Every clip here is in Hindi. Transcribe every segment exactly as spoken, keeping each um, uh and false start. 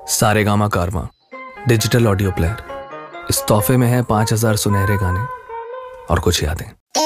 सारेगामा कारवां डिजिटल ऑडियो प्लेयर। इस तोहफे में है पांच हजार सुनहरे गाने और कुछ यादें।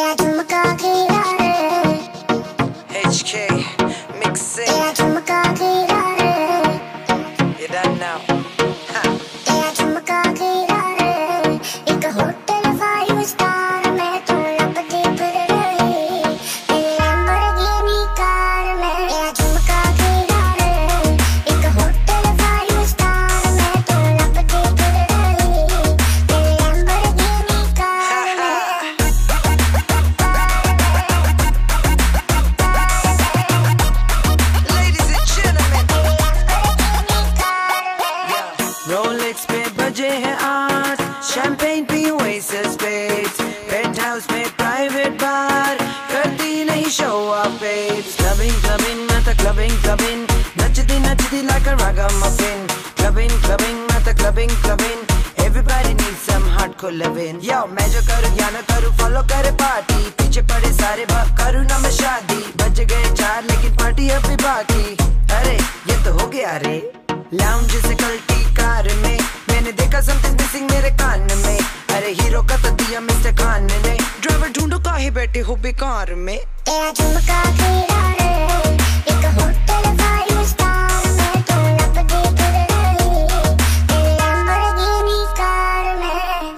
रोलेक्स पे बजे हैं आज, शैंपेन पी ओएसिस बेब्स, पेंट हाउस में प्राइवेट बार, करती नहीं show off babes. Clubbing clubbing मैं तो क्लबिंग क्लबिंग, नचती नचती like a ragamuffin। Clubbing clubbing मैं तो clubbing clubbing, everybody needs some hardcore living। Yo मैं जो करूँ या न करूँ फॉलो करे पार्टी, पीछे पड़े सारे भाग करूँ ना मैं शादी। बज गए चार लेकिन पार्टी अभी बाकी, अरे ये तो हो गया रे। लाउंज से कल्टी कार में मैंने देखा समथिंग मिसिंग मेरे कान में, अरे हीरो का तो दिया मिस्टर खान ने। ड्राइवर ढूंढो काहे बैठे हो बेकार में। तेरा झुमका गिरा रे, एक होटल फाइव स्टार में तो लपटी फिर रही, तेरी लैम्बोर्गिनी कार में।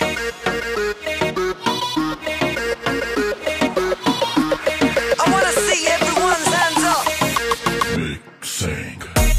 I wanna see everyone's hands up. Mixing.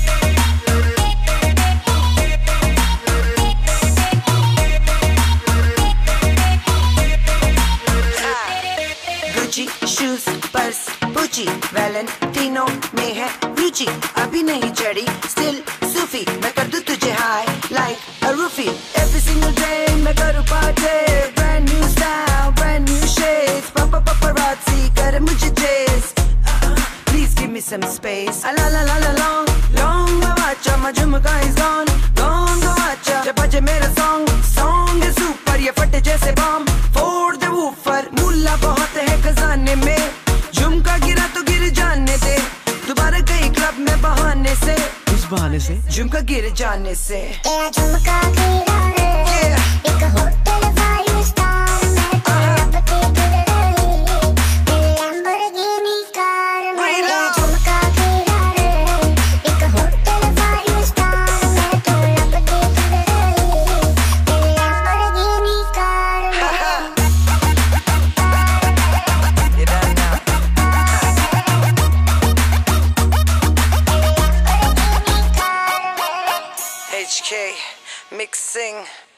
Shoes purse Gucci Valentino में है रुचि, अभी नहीं चढ़ी स्टिल सूफी, मैं कर दूं तुझे high like a roofie. Every single day मैं करूं party, brand new style brand new shades, पापा पापराज़ी करे मुझे chase, please give me some space. ला ला ला ला लॉन्ग लॉन्ग वाचा my झुमका is gone gone वाचा, जब बजे मेरा सॉन्ग सॉन्ग है सुपर, ये फटे जैसे बम फोड़ दे वूफर। मुल्ला बहुत है खजाने में, झुमका गिरा तो गिर जाने दे, दोबारा कहीं क्लब में बहाने से। उस बहाने से झुमका गिर जाने से। तेरा झुमका गिरा रे, एक होटल फाइव स्टार में तो लपटी फिर रही, तेरी लैम्बोर्गिनी कार में। तेरा झुमका गिरा रे, एक होटल फाइव स्टार में तो लपटी फिर रही, तेरी लैम्बोर्गिनी कार में। H K mixing.